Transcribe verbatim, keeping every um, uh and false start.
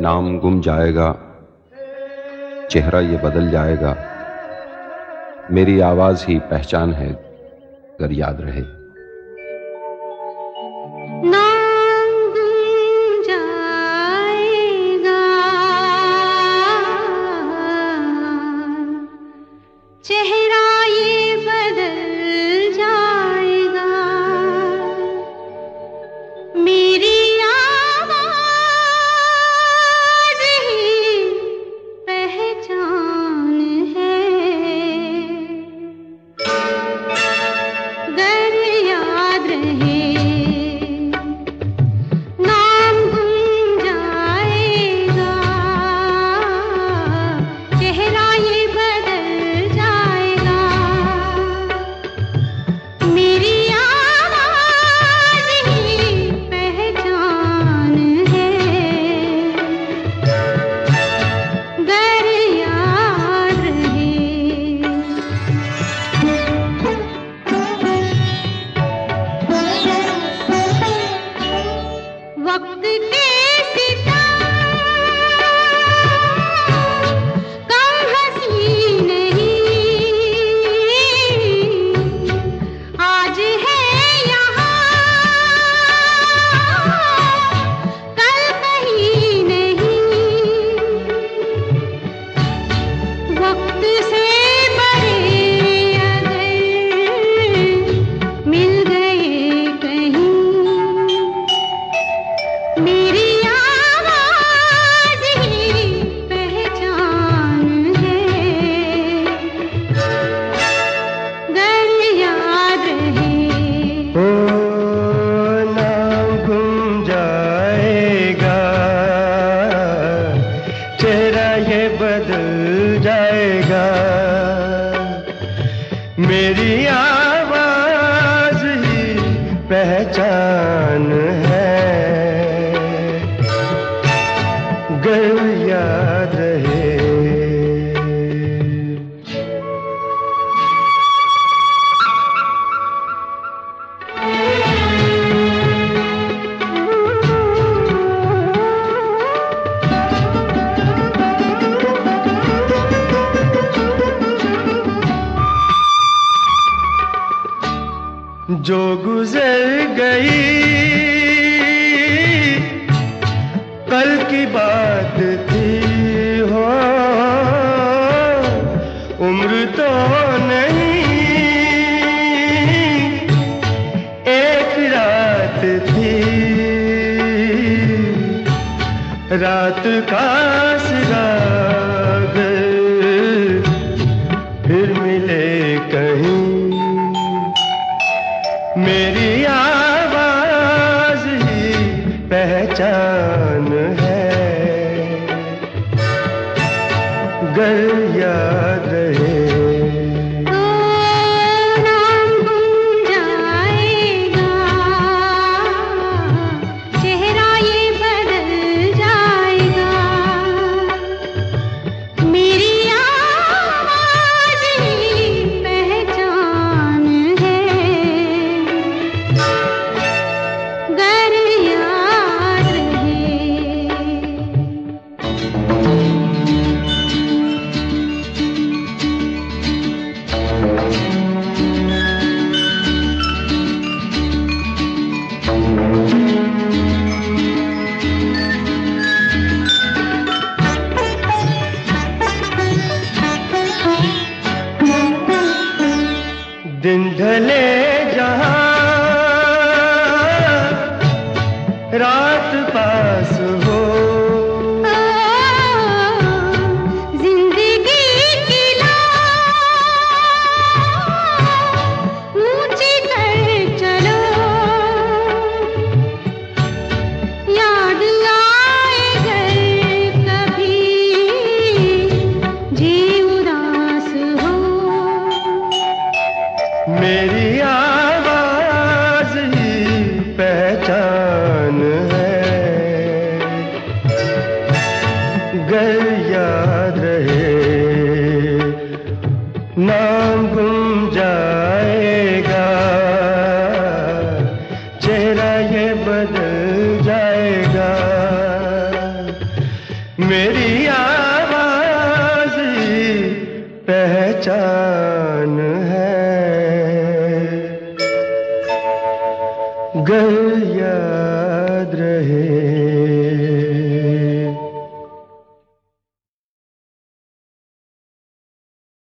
नाम गुम जाएगा, चेहरा ये बदल जाएगा, मेरी आवाज ही पहचान है अगर याद रहे। नाम गुम जाएगा, चेहरा ये बदल जाएगा, मेरी आवाज ही पहचान है। गर याद रहे, नाम गुम जाएगा, चेहरा ये बदल जाएगा, मेरी आवाज ही पहचान है। गर याद रहे, वक्त के सितम कम हंसी नहीं, आज है यहाँ कल कहीं नहीं, वक्त से बड़े अगर मिल गए कहीं, मेरी आवाज ही पहचान है। गर याद रहे, ओ नाम गुम जाएगा, चेहरा ये बदल जाएगा, मेरी आवाज ही पहचान है। गर याद रहे, जो गुजर गई कल की बात थी, हो उम्र तो नहीं एक रात थी, रात का सिरा अगर फिर मिले कहीं, मेरी आवाज ही पहचान है। गर याद रहे, नाम गुम जाएगा, चेहरा ये बदल जाएगा, मेरी आवाज ही पहचान है। गर याद रहे, दिन ढले जहां रात पास हो, जिंदगी की लौ ऊंची कर चलो, याद आए घर कभी जी उदास हो, मेरी आवाज मेरी आवाज ही पहचान है। गर याद रहे